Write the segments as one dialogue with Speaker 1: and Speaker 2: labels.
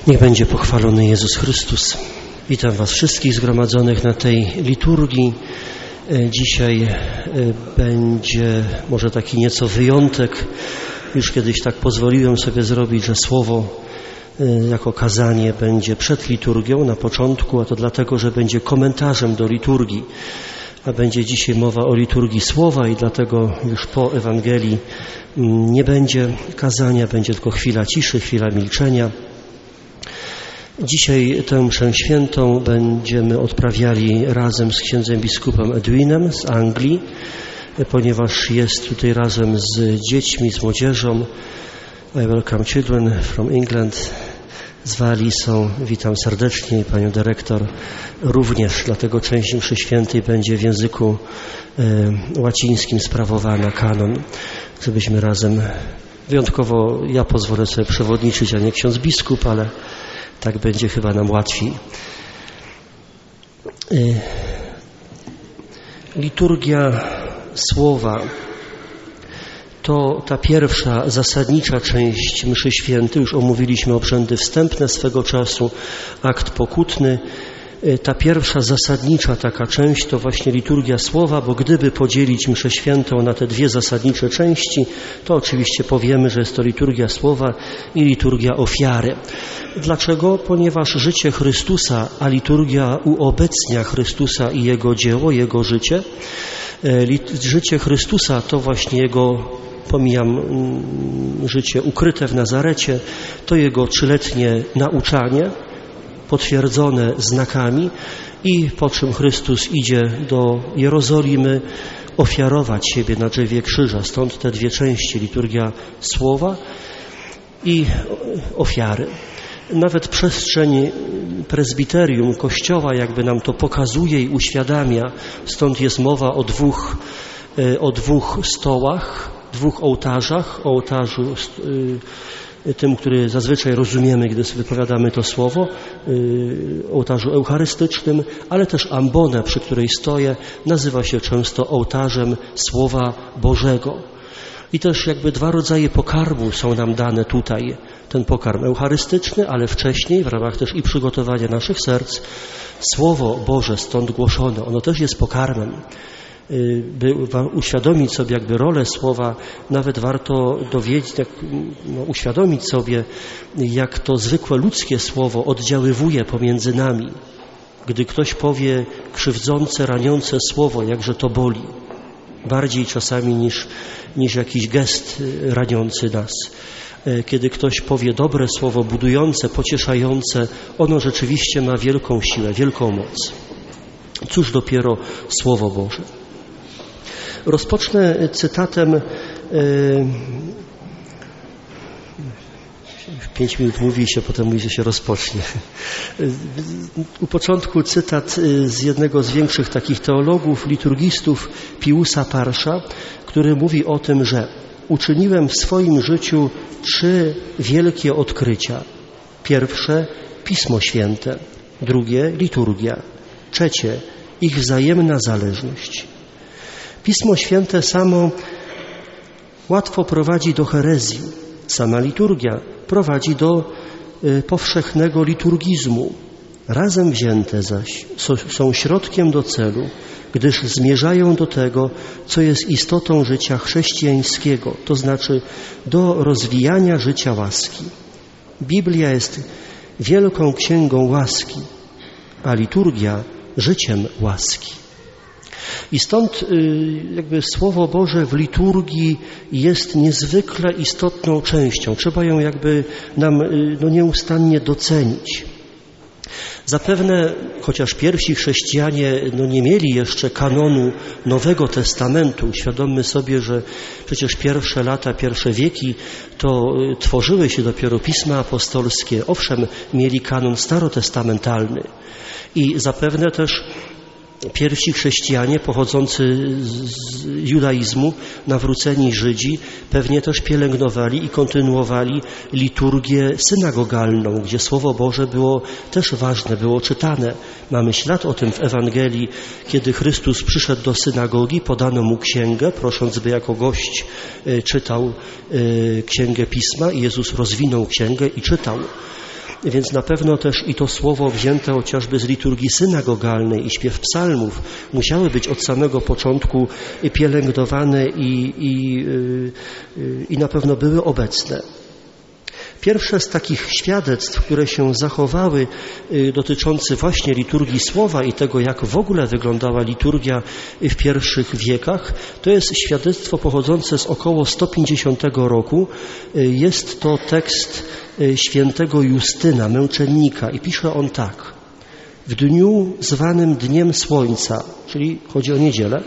Speaker 1: Niech będzie pochwalony Jezus Chrystus. Witam Was wszystkich zgromadzonych na tej liturgii. Dzisiaj będzie może taki nieco wyjątek. Już kiedyś tak pozwoliłem sobie zrobić, że słowo jako kazanie będzie przed liturgią na początku, a to dlatego, że będzie komentarzem do liturgii. A będzie dzisiaj mowa o liturgii słowa i dlatego już po Ewangelii nie będzie kazania, będzie tylko chwila ciszy, chwila milczenia. Dzisiaj tę mszę świętą będziemy odprawiali razem z księdzem biskupem Edwinem z Anglii, ponieważ jest tutaj razem z dziećmi, z młodzieżą. I welcome children from England. Z Walii są, witam serdecznie, panią dyrektor również, dlatego część mszy świętej będzie w języku łacińskim sprawowana, kanon, żebyśmy razem, wyjątkowo ja pozwolę sobie przewodniczyć, a nie ksiądz biskup, ale tak będzie chyba nam łatwiej. Liturgia słowa to ta pierwsza zasadnicza część mszy świętej. Już omówiliśmy obrzędy wstępne swego czasu, akt pokutny. Ta pierwsza zasadnicza taka część to właśnie liturgia słowa, bo gdyby podzielić mszę świętą na te dwie zasadnicze części, to oczywiście powiemy, że jest to liturgia słowa i liturgia ofiary. Dlaczego? Ponieważ życie Chrystusa, a liturgia uobecnia Chrystusa i Jego dzieło, Jego życie. Życie Chrystusa to właśnie Jego, pomijam życie ukryte w Nazarecie, to Jego 3-letnie nauczanie, potwierdzone znakami i po czym Chrystus idzie do Jerozolimy ofiarować siebie na drzewie krzyża. Stąd te dwie części, liturgia słowa i ofiary. Nawet przestrzeń prezbiterium, kościoła jakby nam to pokazuje i uświadamia. Stąd jest mowa o dwóch stołach, dwóch ołtarzach, o ołtarzu tym, który zazwyczaj rozumiemy, gdy wypowiadamy to słowo, ołtarzu eucharystycznym, ale też ambonę, przy której stoję, nazywa się często ołtarzem Słowa Bożego. I też jakby dwa rodzaje pokarmu są nam dane tutaj. Ten pokarm eucharystyczny, ale wcześniej, w ramach też i przygotowania naszych serc, Słowo Boże stąd głoszone, ono też jest pokarmem. By uświadomić sobie jakby rolę słowa, nawet warto dowiedzieć, uświadomić sobie, jak to zwykłe ludzkie słowo oddziaływuje pomiędzy nami. Gdy ktoś powie krzywdzące, raniące słowo, jakże to boli. Bardziej czasami niż jakiś gest raniący nas. Kiedy ktoś powie dobre słowo, budujące, pocieszające, ono rzeczywiście ma wielką siłę, wielką moc. Cóż dopiero Słowo Boże. Rozpocznę cytatem, w 5 minut mówi się, potem mówi, że się rozpocznie. U początku cytat z jednego z większych takich teologów, liturgistów, Piusa Parsza, który mówi o tym, że uczyniłem w swoim życiu 3 wielkie odkrycia. Pierwsze, Pismo Święte. Drugie, liturgia. Trzecie, ich wzajemna zależność. Pismo Święte samo łatwo prowadzi do herezji. Sama liturgia prowadzi do powszechnego liturgizmu. Razem wzięte zaś są środkiem do celu, gdyż zmierzają do tego, co jest istotą życia chrześcijańskiego, to znaczy do rozwijania życia łaski. Biblia jest wielką księgą łaski, a liturgia życiem łaski. I stąd jakby Słowo Boże w liturgii jest niezwykle istotną częścią. Trzeba ją jakby nam nieustannie docenić. Zapewne, chociaż pierwsi chrześcijanie nie mieli jeszcze kanonu Nowego Testamentu, świadommy sobie, że przecież pierwsze lata, pierwsze wieki to tworzyły się dopiero pisma apostolskie. Owszem, mieli kanon starotestamentalny i zapewne też pierwsi chrześcijanie pochodzący z judaizmu, nawróceni Żydzi, pewnie też pielęgnowali i kontynuowali liturgię synagogalną, gdzie Słowo Boże było też ważne, było czytane. Mamy ślad o tym w Ewangelii, kiedy Chrystus przyszedł do synagogi, podano mu księgę, prosząc, by jako gość czytał księgę Pisma i Jezus rozwinął księgę i czytał. więc na pewno też i to słowo wzięte chociażby z liturgii synagogalnej i śpiew psalmów musiały być od samego początku pielęgnowane i na pewno były obecne. Pierwsze z takich świadectw, które się zachowały dotyczące właśnie liturgii słowa i tego, jak w ogóle wyglądała liturgia w pierwszych wiekach, to jest świadectwo pochodzące z około 150 roku. Jest to tekst świętego Justyna, męczennika, i pisze on tak: w dniu zwanym Dniem Słońca, czyli chodzi o niedzielę,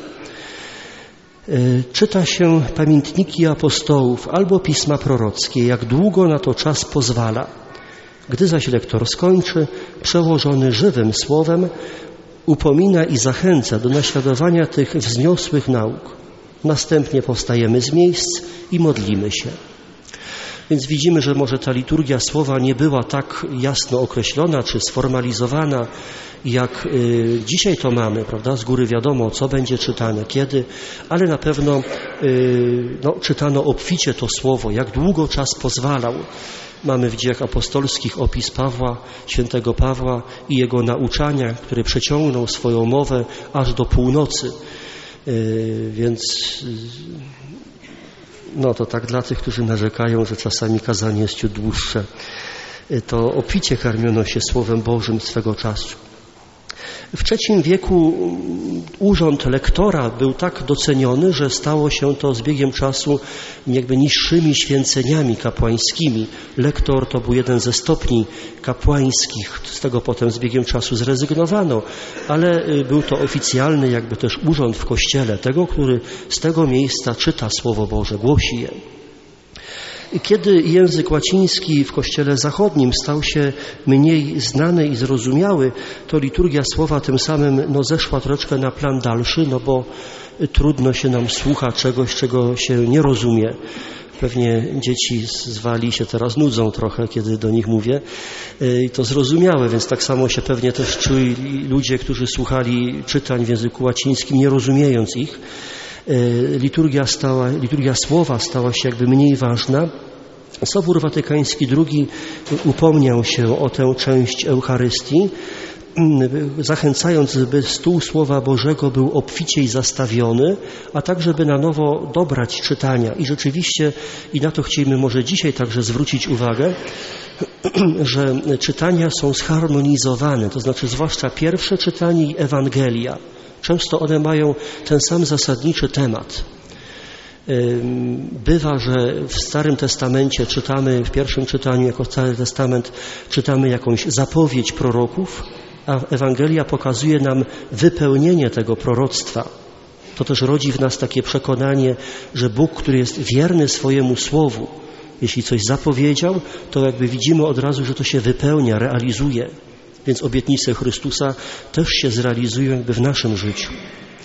Speaker 1: czyta się pamiętniki apostołów albo pisma prorockie, jak długo na to czas pozwala. Gdy zaś lektor skończy, przełożony żywym słowem upomina i zachęca do naśladowania tych wzniosłych nauk. Następnie powstajemy z miejsc i modlimy się. Więc widzimy, że może ta liturgia słowa nie była tak jasno określona czy sformalizowana, jak dzisiaj to mamy, prawda? Z góry wiadomo, co będzie czytane, kiedy, ale na pewno czytano obficie to słowo, jak długo czas pozwalał. Mamy w Dziejach Apostolskich opis Pawła, świętego Pawła i jego nauczania, który przeciągnął swoją mowę aż do północy. Więc to tak dla tych, którzy narzekają, że czasami kazanie jest ciut dłuższe. To obficie karmiono się Słowem Bożym swego czasu. W III wieku urząd lektora był tak doceniony, że stało się to z biegiem czasu jakby niższymi święceniami kapłańskimi. Lektor to był jeden ze stopni kapłańskich, z tego potem z biegiem czasu zrezygnowano, ale był to oficjalny jakby też urząd w Kościele, tego, który z tego miejsca czyta Słowo Boże, głosi je. Kiedy język łaciński w Kościele Zachodnim stał się mniej znany i zrozumiały, to liturgia słowa tym samym zeszła troszeczkę na plan dalszy, bo trudno się nam słucha czegoś, czego się nie rozumie. Pewnie dzieci z Walii się teraz nudzą trochę, kiedy do nich mówię. I to zrozumiałe, więc tak samo się pewnie też czuli ludzie, którzy słuchali czytań w języku łacińskim, nie rozumiejąc ich. Liturgia słowa stała się jakby mniej ważna. Sobór Watykański II upomniał się o tę część Eucharystii, zachęcając, by stół Słowa Bożego był obficiej zastawiony, a tak, żeby na nowo dobrać czytania. I rzeczywiście, i na to chcielibyśmy może dzisiaj także zwrócić uwagę, że czytania są zharmonizowane, to znaczy zwłaszcza pierwsze czytanie i Ewangelia. Często one mają ten sam zasadniczy temat. Bywa, że w Starym Testamencie czytamy, w pierwszym czytaniu jako Stary Testament czytamy jakąś zapowiedź proroków, a Ewangelia pokazuje nam wypełnienie tego proroctwa. To też rodzi w nas takie przekonanie, że Bóg, który jest wierny swojemu słowu, jeśli coś zapowiedział, to jakby widzimy od razu, że to się wypełnia, realizuje. Więc obietnice Chrystusa też się zrealizują jakby w naszym życiu.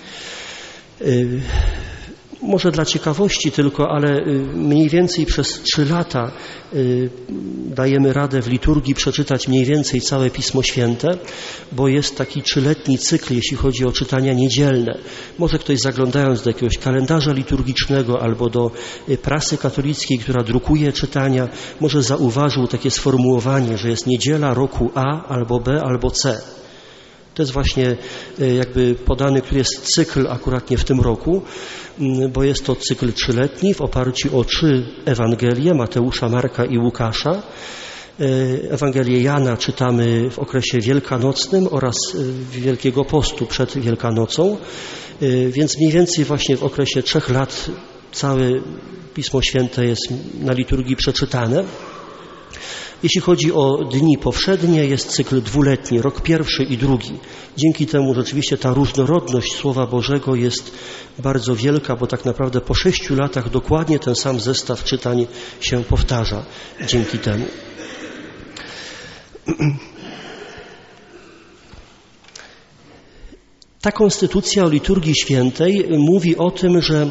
Speaker 1: Może dla ciekawości tylko, ale mniej więcej przez 3 lata dajemy radę w liturgii przeczytać mniej więcej całe Pismo Święte, bo jest taki 3-letni cykl, jeśli chodzi o czytania niedzielne. Może ktoś zaglądając do jakiegoś kalendarza liturgicznego albo do prasy katolickiej, która drukuje czytania, może zauważył takie sformułowanie, że jest niedziela roku A albo B albo C. To jest właśnie jakby podany, który jest cykl akuratnie w tym roku, bo jest to cykl 3-letni w oparciu o 3 Ewangelie, Mateusza, Marka i Łukasza. Ewangelię Jana czytamy w okresie wielkanocnym oraz Wielkiego Postu przed Wielkanocą, więc mniej więcej właśnie w okresie 3 lat całe Pismo Święte jest na liturgii przeczytane. Jeśli chodzi o dni powszednie, jest cykl 2-letni, rok pierwszy i drugi. Dzięki temu rzeczywiście ta różnorodność Słowa Bożego jest bardzo wielka, bo tak naprawdę po 6 latach dokładnie ten sam zestaw czytań się powtarza dzięki temu. Ta konstytucja o liturgii świętej mówi o tym, że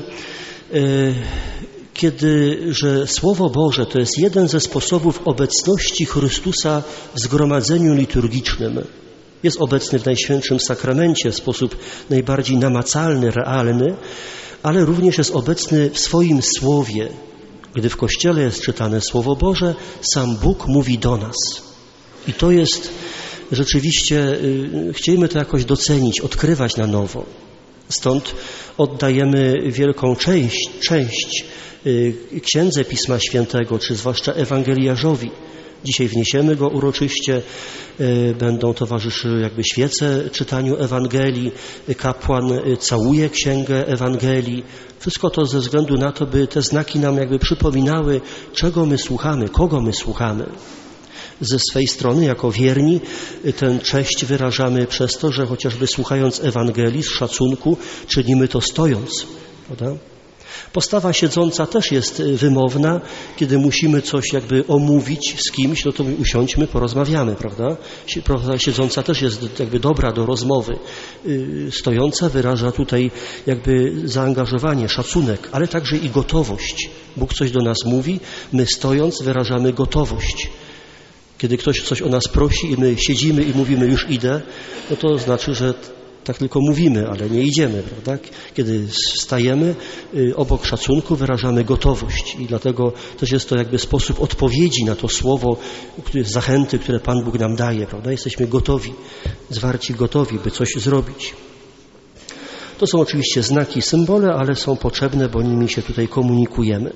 Speaker 1: że Słowo Boże to jest jeden ze sposobów obecności Chrystusa w zgromadzeniu liturgicznym. Jest obecny w Najświętszym Sakramencie w sposób najbardziej namacalny, realny, ale również jest obecny w swoim Słowie. Gdy w Kościele jest czytane Słowo Boże, sam Bóg mówi do nas. I to jest rzeczywiście, chcielibyśmy to jakoś docenić, odkrywać na nowo. Stąd oddajemy wielką część Księdze Pisma Świętego, czy zwłaszcza ewangeliarzowi. Dzisiaj wniesiemy go uroczyście, będą towarzyszyły jakby świece czytaniu Ewangelii, kapłan całuje Księgę Ewangelii. Wszystko to ze względu na to, by te znaki nam jakby przypominały, czego my słuchamy, kogo my słuchamy. Ze swej strony, jako wierni, tę cześć wyrażamy przez to, że chociażby słuchając Ewangelii z szacunku, czynimy to stojąc, prawda? Postawa siedząca też jest wymowna. Kiedy musimy coś jakby omówić z kimś, no to usiądźmy, porozmawiamy, prawda? Postawa siedząca też jest jakby dobra do rozmowy. Stojąca wyraża tutaj jakby zaangażowanie, szacunek, ale także i gotowość. Bóg coś do nas mówi, my stojąc wyrażamy gotowość. Kiedy ktoś coś o nas prosi i my siedzimy i mówimy już idę, no to znaczy, że tak tylko mówimy, ale nie idziemy, prawda? Kiedy wstajemy, obok szacunku wyrażamy gotowość i dlatego też jest to jakby sposób odpowiedzi na to słowo, zachęty, które Pan Bóg nam daje, prawda? Jesteśmy gotowi, zwarci gotowi, by coś zrobić. To są oczywiście znaki, symbole, ale są potrzebne, bo nimi się tutaj komunikujemy.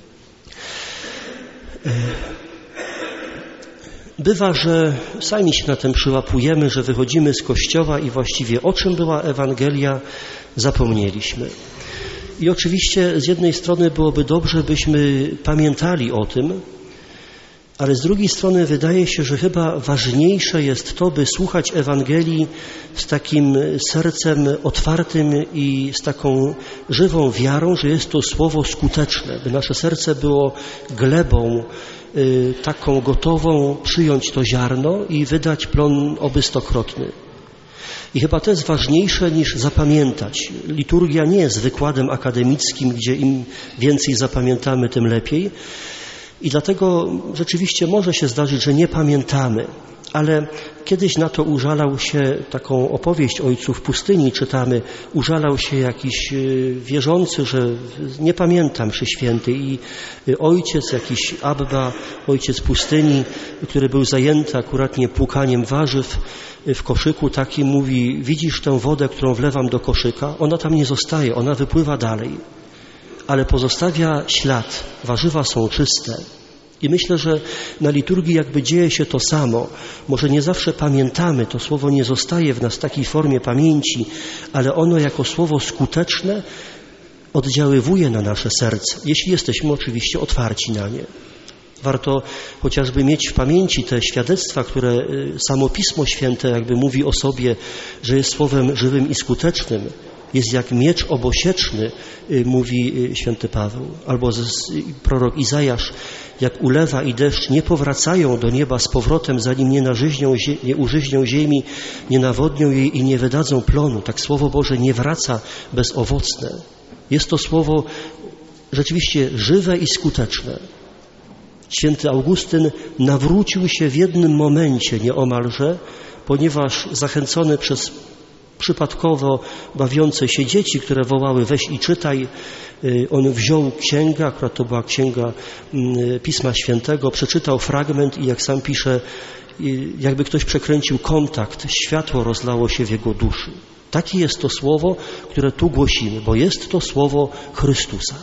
Speaker 1: Bywa, że sami się na tym przyłapujemy, że wychodzimy z kościoła i właściwie o czym była Ewangelia, zapomnieliśmy. I oczywiście z jednej strony byłoby dobrze, byśmy pamiętali o tym, ale z drugiej strony wydaje się, że chyba ważniejsze jest to, by słuchać Ewangelii z takim sercem otwartym i z taką żywą wiarą, że jest to słowo skuteczne, by nasze serce było glebą taką gotową przyjąć to ziarno i wydać plon oby stokrotny. I chyba to jest ważniejsze niż zapamiętać. Liturgia nie jest wykładem akademickim, gdzie im więcej zapamiętamy, tym lepiej. I dlatego rzeczywiście może się zdarzyć, że nie pamiętamy. Ale kiedyś na to użalał się, taką opowieść ojców pustyni czytamy, użalał się jakiś wierzący, że nie pamiętam mszy świętej i ojciec, jakiś Abba, ojciec pustyni, który był zajęty akuratnie płukaniem warzyw w koszyku takim, mówi: widzisz tę wodę, którą wlewam do koszyka? Ona tam nie zostaje, ona wypływa dalej, ale pozostawia ślad, warzywa są czyste. I myślę, że na liturgii jakby dzieje się to samo. Może nie zawsze pamiętamy, to słowo nie zostaje w nas w takiej formie pamięci, ale ono jako słowo skuteczne oddziaływuje na nasze serce, jeśli jesteśmy oczywiście otwarci na nie. Warto chociażby mieć w pamięci te świadectwa, które samo Pismo Święte jakby mówi o sobie, że jest słowem żywym i skutecznym. Jest jak miecz obosieczny, mówi święty Paweł, albo prorok Izajasz, jak ulewa i deszcz nie powracają do nieba z powrotem, zanim nie użyźnią ziemi, nie nawodnią jej i nie wydadzą plonu. Tak Słowo Boże nie wraca bezowocne. Jest to Słowo rzeczywiście żywe i skuteczne. Święty Augustyn nawrócił się w jednym momencie nieomalże, ponieważ zachęcony przez przypadkowo bawiące się dzieci, które wołały: weź i czytaj, on wziął księgę, akurat to była księga Pisma Świętego, przeczytał fragment i jak sam pisze, jakby ktoś przekręcił kontakt, światło rozlało się w jego duszy. Takie jest to słowo, które tu głosimy, bo jest to słowo Chrystusa.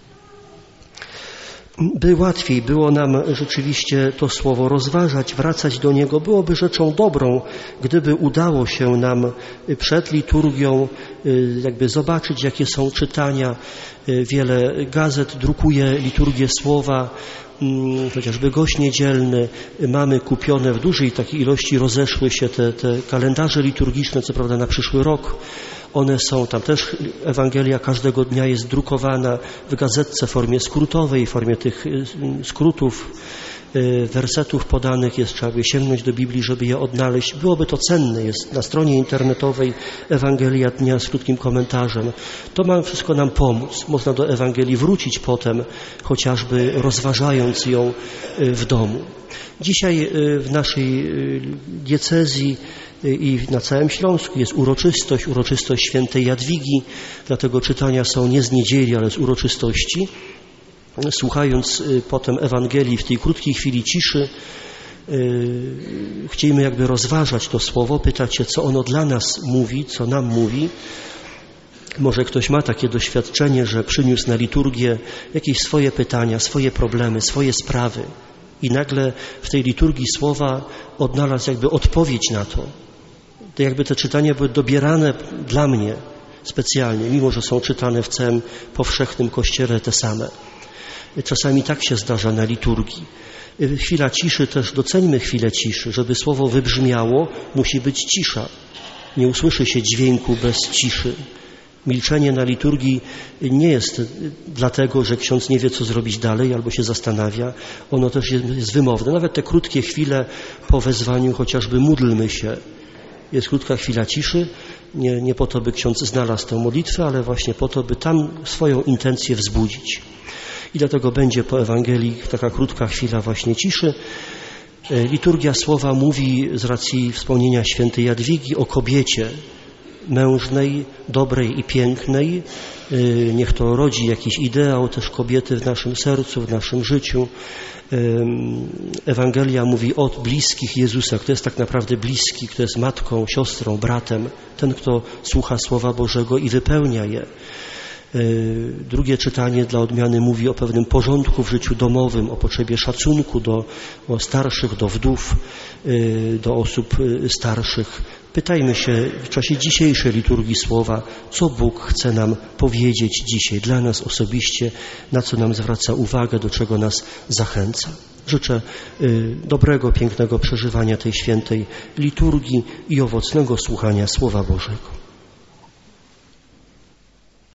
Speaker 1: By łatwiej było nam rzeczywiście to słowo rozważać, wracać do niego, byłoby rzeczą dobrą, gdyby udało się nam przed liturgią jakby zobaczyć, jakie są czytania. Wiele gazet drukuje liturgię słowa, chociażby Gość Niedzielny. Mamy kupione w dużej takiej ilości, rozeszły się te kalendarze liturgiczne, co prawda na przyszły rok. One są, tam też Ewangelia każdego dnia jest drukowana w gazetce w formie skrótowej, w formie tych skrótów, wersetów podanych. Trzeba by sięgnąć do Biblii, żeby je odnaleźć. Byłoby to cenne. Jest na stronie internetowej Ewangelia Dnia z krótkim komentarzem. To ma wszystko nam pomóc. Można do Ewangelii wrócić potem, chociażby rozważając ją w domu. Dzisiaj w naszej diecezji i na całym Śląsku jest uroczystość świętej Jadwigi, dlatego czytania są nie z niedzieli, ale z uroczystości. Słuchając potem Ewangelii w tej krótkiej chwili ciszy, chcielibyśmy jakby rozważać to słowo, pytać się, co ono dla nas mówi, co nam mówi. Może ktoś ma takie doświadczenie, że przyniósł na liturgię jakieś swoje pytania, swoje problemy, swoje sprawy i nagle w tej liturgii słowa odnalazł jakby odpowiedź na to. Jakby te czytania były dobierane dla mnie specjalnie, mimo że są czytane w całym powszechnym Kościele te same. Czasami tak się zdarza na liturgii. Chwila ciszy też, doceńmy chwilę ciszy. Żeby słowo wybrzmiało, musi być cisza. Nie usłyszy się dźwięku bez ciszy. Milczenie na liturgii nie jest dlatego, że ksiądz nie wie, co zrobić dalej albo się zastanawia. Ono też jest wymowne. Nawet te krótkie chwile po wezwaniu, chociażby módlmy się. Jest krótka chwila ciszy, nie po to, by ksiądz znalazł tę modlitwę, ale właśnie po to, by tam swoją intencję wzbudzić. I dlatego będzie po Ewangelii taka krótka chwila właśnie ciszy. Liturgia słowa mówi z racji wspomnienia świętej Jadwigi o kobiecie mężnej, dobrej i pięknej. Niech to rodzi jakiś ideał też kobiety w naszym sercu, w naszym życiu. Ewangelia mówi o bliskich Jezusa, kto jest tak naprawdę bliski, kto jest matką, siostrą, bratem, ten, kto słucha Słowa Bożego i wypełnia je. Drugie czytanie dla odmiany mówi o pewnym porządku w życiu domowym, o potrzebie szacunku do starszych, do wdów, do osób starszych. Pytajmy się w czasie dzisiejszej liturgii słowa, co Bóg chce nam powiedzieć dzisiaj, dla nas osobiście, na co nam zwraca uwagę, do czego nas zachęca. Życzę dobrego, pięknego przeżywania tej świętej liturgii i owocnego słuchania Słowa Bożego.